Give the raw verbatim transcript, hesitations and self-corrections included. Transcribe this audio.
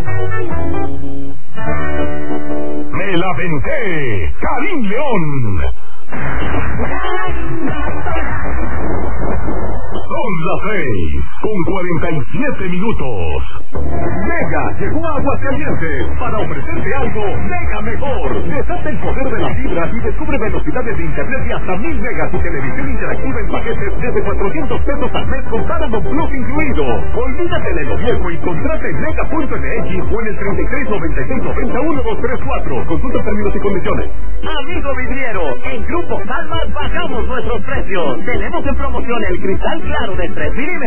Me la venté, Karim León. Son las seis, con cuarenta y siete minutos. Mega llegó a Aguascalientes para ofrecerte algo mega mejor. Desata el poder de las fibras y descubre velocidades de internet de hasta mil megas y televisión interactiva en paquetes desde cuatrocientos pesos al mes con Paramount Plus incluido. Olvídate de lo viejo y contrata en mega punto m x o en el treinta y seis noventa y seis noventa uno dos tres cuatro. Consulta términos y condiciones. Amigo vidriero, en Grupo Salmas bajamos nuestros precios. Tenemos en promoción el cristal claro de tres milímetros